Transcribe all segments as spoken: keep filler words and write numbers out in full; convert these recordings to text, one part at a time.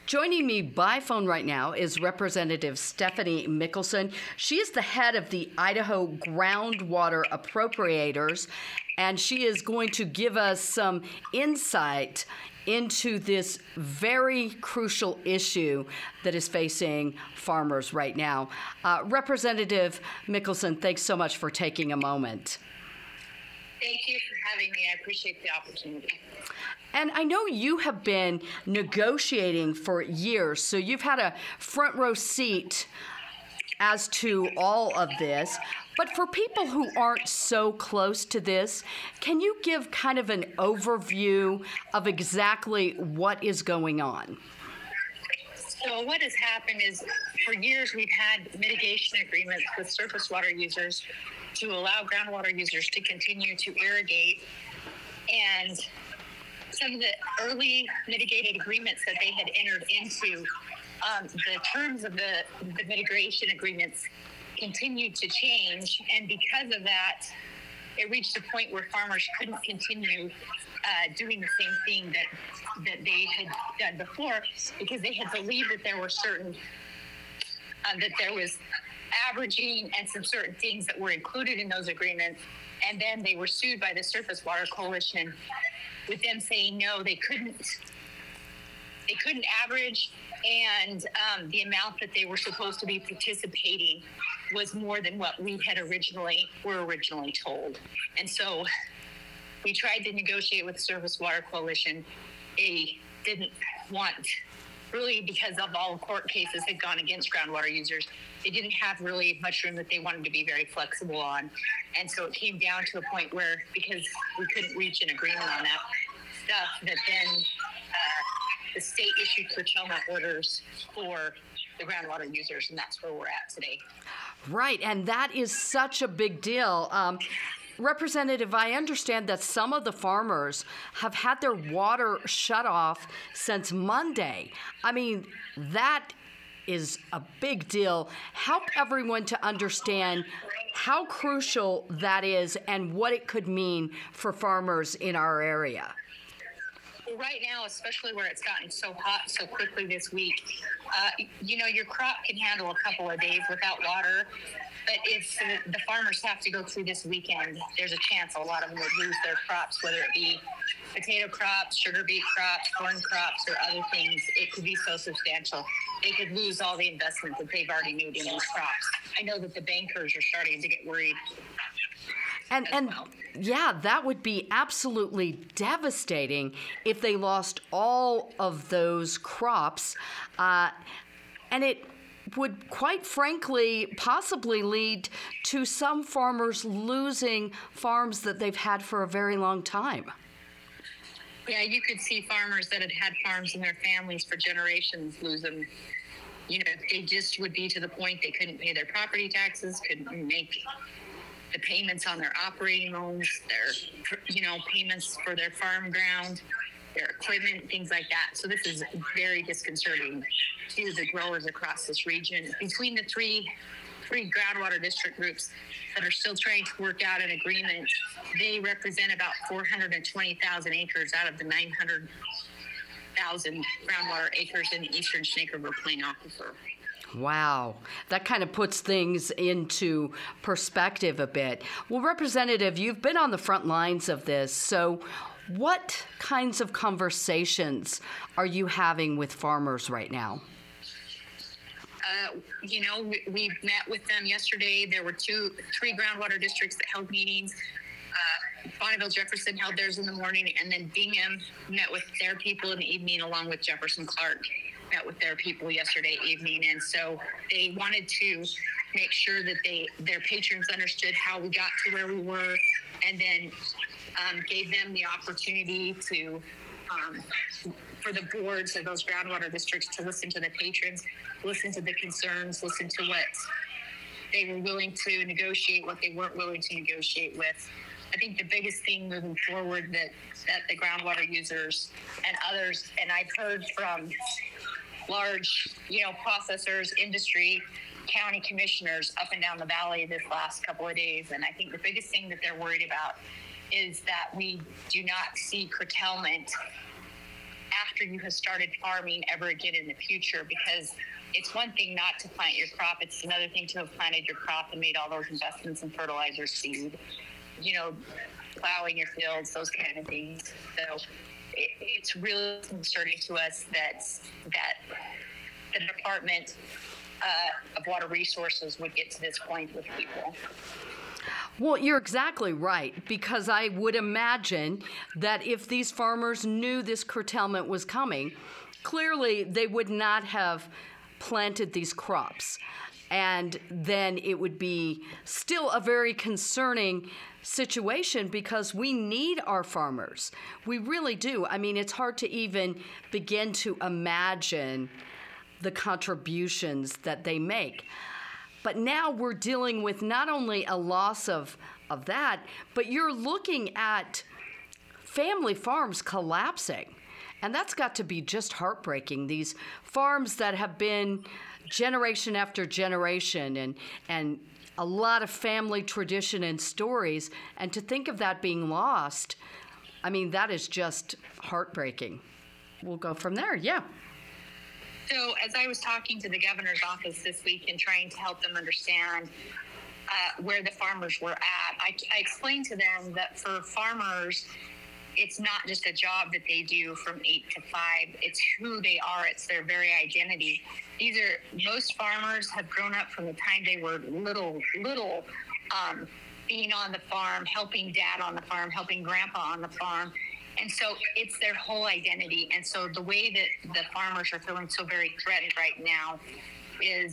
Joining me by phone right now is Representative Stephanie Mickelson. She is the head of the Idaho Groundwater Appropriators, and she is going to give us some insight into this very crucial issue that is facing farmers right now. Uh, Representative Mickelson, thanks so much for taking a moment. Thank you for having me. I appreciate the opportunity. And I know you have been negotiating for years, so you've had a front row seat as to all of this. But for people who aren't so close to this, can you give kind of an overview of exactly what is going on? So what has happened is for years we've had mitigation agreements with surface water users to allow groundwater users to continue to irrigate. And some of the early mitigated agreements that they had entered into, um, the terms of the, the mitigation agreements continued to change. And because of that, it reached a point where farmers couldn't continue uh, doing the same thing that, that they had done before, because they had believed that there were certain, uh, that there was averaging and some certain things that were included in those agreements. And then they were sued by the Surface Water Coalition with them saying, no, they couldn't, they couldn't average, and um, the amount that they were supposed to be participating was more than what we had originally, were originally told. And so we tried to negotiate with the Surface Water Coalition. They didn't want, really because of all court cases had gone against groundwater users, they didn't have really much room that they wanted to be very flexible on. And so it came down to a point where, because we couldn't reach an agreement on that stuff, that then uh, the state issued curtailment orders for the groundwater users, and that's where we're at today. Right, and that is such a big deal. Um, Representative, I understand that some of the farmers have had their water shut off since Monday. I mean, that is a big deal. Help everyone to understand how crucial that is and what it could mean for farmers in our area. Well, right now, especially where it's gotten so hot so quickly this week, uh, you know, your crop can handle a couple of days without water. But if the, the farmers have to go through this weekend, there's a chance a lot of them would lose their crops, whether it be potato crops, sugar beet crops, corn crops, or other things. It could be so substantial. They could lose all the investment that they've already made in these crops. I know that the bankers are starting to get worried. And and well. yeah, that would be absolutely devastating if they lost all of those crops. Uh, and it would, quite frankly, possibly lead to some farmers losing farms that they've had for a very long time. Yeah, you could see farmers that had had farms in their families for generations lose them. You know, they just would be to the point they couldn't pay their property taxes, couldn't make the payments on their operating loans, their, you know, payments for their farm ground, their equipment, things like that. So this is very disconcerting to the growers across this region. Between the three three groundwater district groups that are still trying to work out an agreement, they represent about four hundred twenty thousand acres out of the nine hundred thousand groundwater acres in the eastern Snake River Plain Aquifer. Wow, that kind of puts things into perspective a bit. Well, Representative, you've been on the front lines of this, so what kinds of conversations are you having with farmers right now? Uh, you know, we, we met with them yesterday. There were two, three groundwater districts that held meetings. Uh, Bonneville Jefferson held theirs in the morning, and then Bingham met with their people in the evening, along with Jefferson Clark met with their people yesterday evening. And so they wanted to make sure that they their patrons understood how we got to where we were, and then um, gave them the opportunity to um, for the boards of those groundwater districts to listen to the patrons, listen to the concerns, listen to what they were willing to negotiate, what they weren't willing to negotiate with. I think the biggest thing moving forward that, that the groundwater users and others, and I've heard from large, you know, processors, industry, county commissioners up and down the valley this last couple of days, and I think the biggest thing that they're worried about is that we do not see curtailment after you have started farming ever again in the future, because it's one thing not to plant your crop. It's another thing to have planted your crop and made all those investments in fertilizer, seed, you know, plowing your fields, those kind of things. So it, it's really concerning to us that, that the Department uh, of Water Resources would get to this point with people. Well, you're exactly right, because I would imagine that if these farmers knew this curtailment was coming, clearly they would not have planted these crops. And then it would be still a very concerning situation, because we need our farmers. We really do. I mean, it's hard to even begin to imagine the contributions that they make. But now we're dealing with not only a loss of, of that, but you're looking at family farms collapsing. And that's got to be just heartbreaking. These farms that have been generation after generation, and, and a lot of family tradition and stories. And to think of that being lost, I mean, that is just heartbreaking. We'll go from there, yeah. So as I was talking to the governor's office this week and trying to help them understand uh, where the farmers were at, I, I explained to them that for farmers, it's not just a job that they do from eight to five. It's who they are. It's their very identity. These are, most farmers have grown up from the time they were little, little, um, being on the farm, helping dad on the farm, helping grandpa on the farm. And so it's their whole identity. And so the way that the farmers are feeling so very threatened right now is,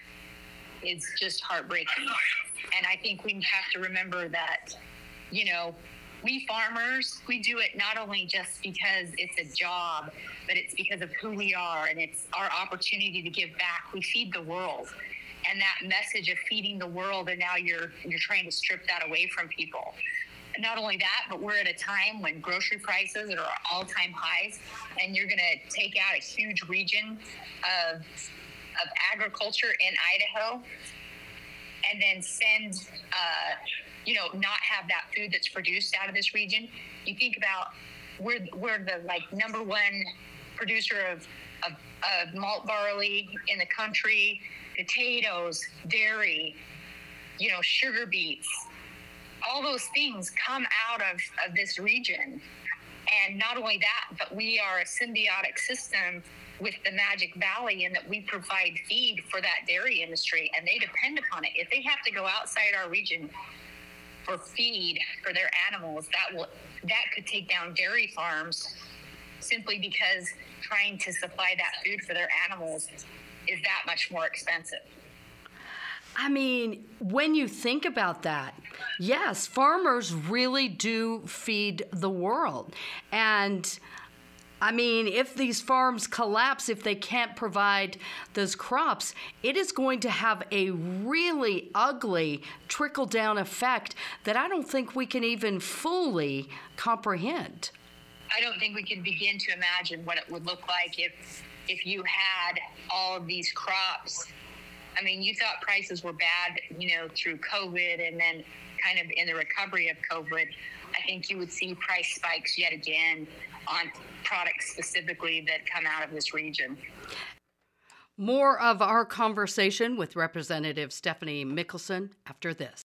is just heartbreaking. And I think we have to remember that, you know, we farmers, we do it not only just because it's a job, but it's because of who we are, and it's our opportunity to give back. We feed the world. And that message of feeding the world, and now you're you're trying to strip that away from people. Not only that, but we're at a time when grocery prices are at all-time highs, and you're going to take out a huge region of of agriculture in Idaho, and then send, uh, you know, not have that food that's produced out of this region. You think about we're we're the like number one producer of of, of malt barley in the country, potatoes, dairy, you know, sugar beets. All those things come out of, of this region. And not only that, but we are a symbiotic system with the Magic Valley, in that we provide feed for that dairy industry, and they depend upon it. If they have to go outside our region for feed for their animals, that will that could take down dairy farms, simply because trying to supply that food for their animals is that much more expensive. I mean, when you think about that, yes, farmers really do feed the world. And I mean, if these farms collapse, if they can't provide those crops, it is going to have a really ugly trickle-down effect that I don't think we can even fully comprehend. I don't think we can begin to imagine what it would look like if if you had all of these crops. I mean, you thought prices were bad, you know, through COVID, and then kind of in the recovery of COVID, I think you would see price spikes yet again on products specifically that come out of this region. More of our conversation with Representative Stephanie Mickelson after this.